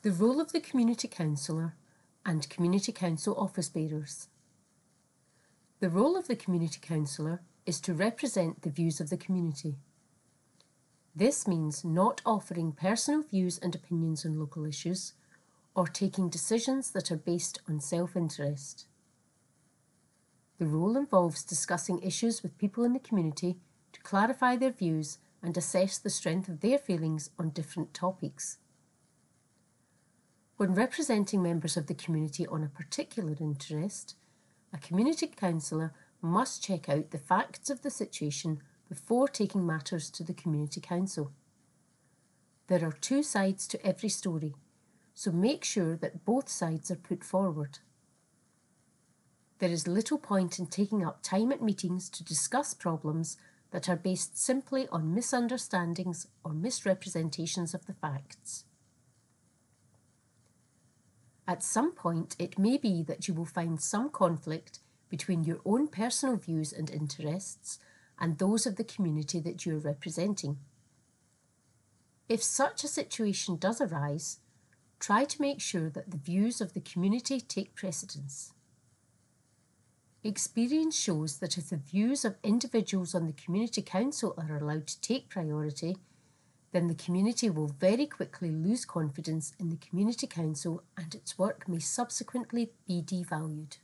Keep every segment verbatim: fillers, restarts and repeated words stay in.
The role of the Community Councillor and Community Council office bearers. The role of the Community Councillor is to represent the views of the community. This means not offering personal views and opinions on local issues or taking decisions that are based on self-interest. The role involves discussing issues with people in the community to clarify their views and assess the strength of their feelings on different topics. When representing members of the community on a particular interest, a community councillor must check out the facts of the situation before taking matters to the community council. There are two sides to every story, so make sure that both sides are put forward. There is little point in taking up time at meetings to discuss problems that are based simply on misunderstandings or misrepresentations of the facts. At some point, it may be that you will find some conflict between your own personal views and interests and those of the community that you are representing. If such a situation does arise, try to make sure that the views of the community take precedence. Experience shows that if the views of individuals on the community council are allowed to take priority, then the community will very quickly lose confidence in the community council and its work may subsequently be devalued.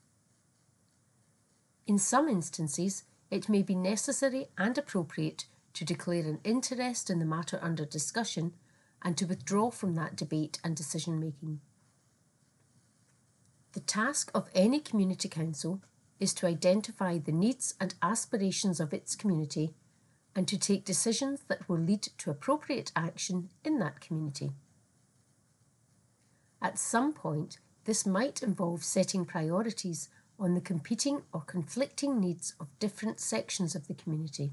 In some instances, it may be necessary and appropriate to declare an interest in the matter under discussion and to withdraw from that debate and decision-making. The task of any community council is to identify the needs and aspirations of its community and to take decisions that will lead to appropriate action in that community. At some point, this might involve setting priorities on the competing or conflicting needs of different sections of the community.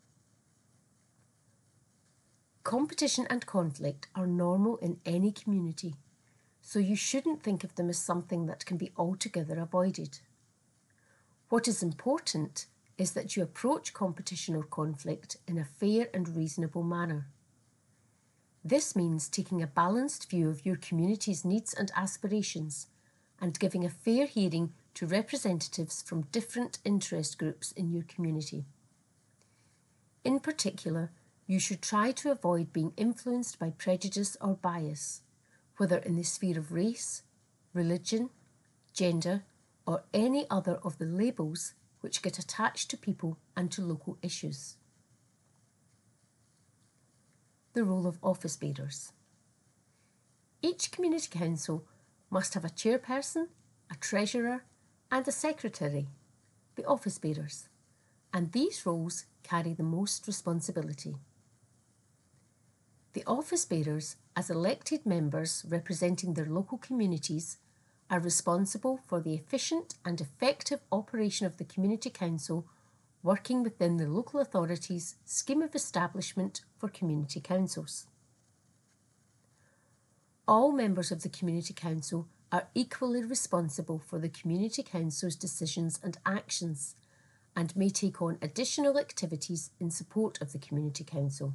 Competition and conflict are normal in any community, so you shouldn't think of them as something that can be altogether avoided. What is important is that you approach competition or conflict in a fair and reasonable manner. This means taking a balanced view of your community's needs and aspirations and giving a fair hearing to representatives from different interest groups in your community. In particular, you should try to avoid being influenced by prejudice or bias, whether in the sphere of race, religion, gender, or any other of the labels which get attached to people and to local issues. The role of office bearers. Each community council must have a chairperson, a treasurer, and a secretary, the office bearers, and these roles carry the most responsibility. The office bearers, as elected members representing their local communities, are responsible for the efficient and effective operation of the community council, working within the local authority's scheme of establishment for community councils. All members of the community council are equally responsible for the community council's decisions and actions, and may take on additional activities in support of the community council.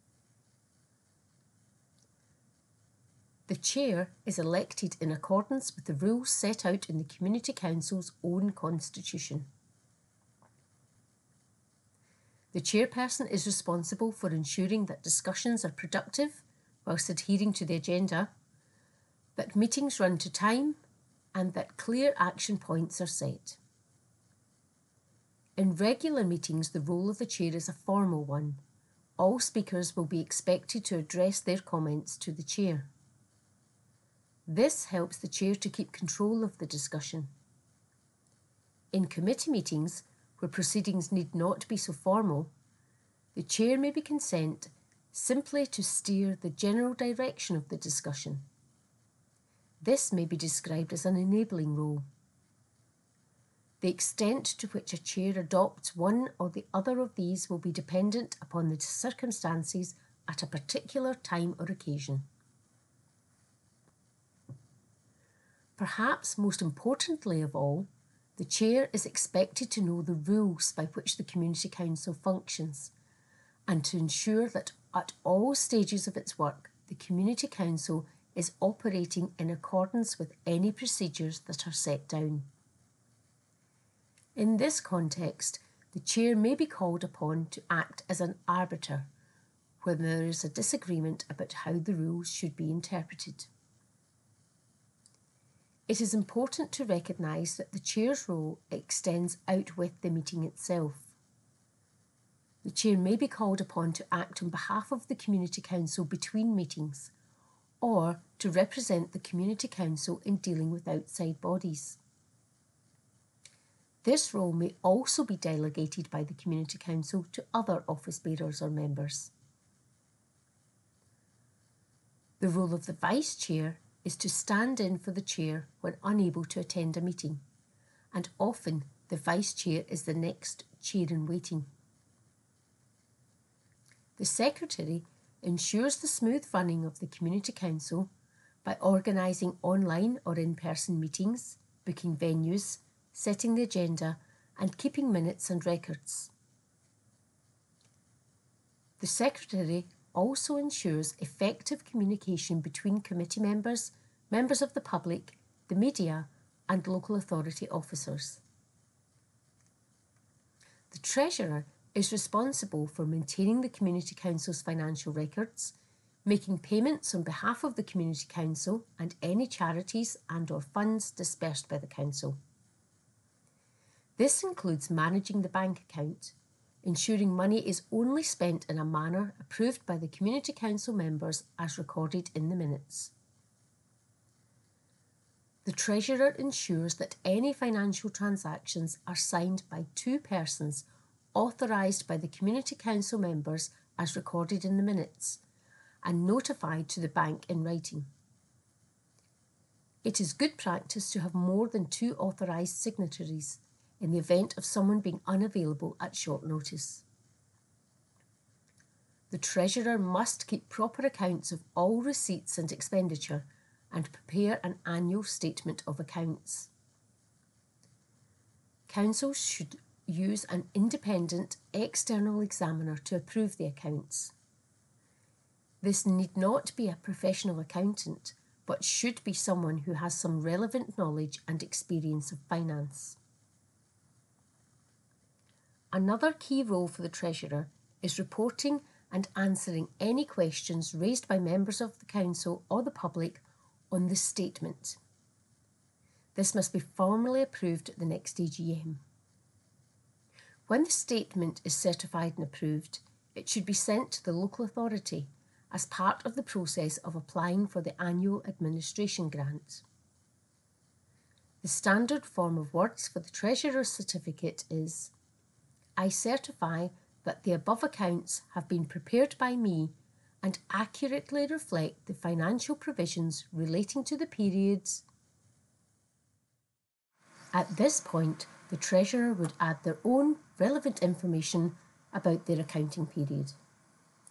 The chair is elected in accordance with the rules set out in the Community Council's own constitution. The chairperson is responsible for ensuring that discussions are productive whilst adhering to the agenda, that meetings run to time, and that clear action points are set. In regular meetings, the role of the chair is a formal one. All speakers will be expected to address their comments to the chair. This helps the chair to keep control of the discussion. In committee meetings, where proceedings need not be so formal, the chair may be content simply to steer the general direction of the discussion. This may be described as an enabling role. The extent to which a chair adopts one or the other of these will be dependent upon the circumstances at a particular time or occasion. Perhaps most importantly of all, the chair is expected to know the rules by which the community council functions and to ensure that at all stages of its work, the community council is operating in accordance with any procedures that are set down. In this context, the Chair may be called upon to act as an arbiter when there is a disagreement about how the rules should be interpreted. It is important to recognise that the Chair's role extends out with the meeting itself. The Chair may be called upon to act on behalf of the Community Council between meetings, or to represent the Community Council in dealing with outside bodies. This role may also be delegated by the Community Council to other office bearers or members. The role of the Vice Chair is to stand in for the Chair when unable to attend a meeting, and often the Vice Chair is the next Chair in waiting. The Secretary ensures the smooth running of the Community Council by organising online or in-person meetings, booking venues, setting the agenda, and keeping minutes and records. The Secretary also ensures effective communication between committee members, members of the public, the media, and local authority officers. The Treasurer is responsible for maintaining the Community Council's financial records, making payments on behalf of the Community Council and any charities and or funds dispersed by the Council. This includes managing the bank account, ensuring money is only spent in a manner approved by the Community Council members as recorded in the minutes. The Treasurer ensures that any financial transactions are signed by two persons authorised by the Community Council members as recorded in the minutes and notified to the bank in writing. It is good practice to have more than two authorised signatories in the event of someone being unavailable at short notice. The Treasurer must keep proper accounts of all receipts and expenditure and prepare an annual statement of accounts. Council should use an independent external examiner to approve the accounts. This need not be a professional accountant, but should be someone who has some relevant knowledge and experience of finance. Another key role for the Treasurer is reporting and answering any questions raised by members of the Council or the public on the statement. This must be formally approved at the next A G M. When the statement is certified and approved, it should be sent to the local authority as part of the process of applying for the annual administration grant. The standard form of words for the Treasurer's certificate is, "I certify that the above accounts have been prepared by me and accurately reflect the financial provisions relating to the periods." At this point, the Treasurer would add their own relevant information about their accounting period.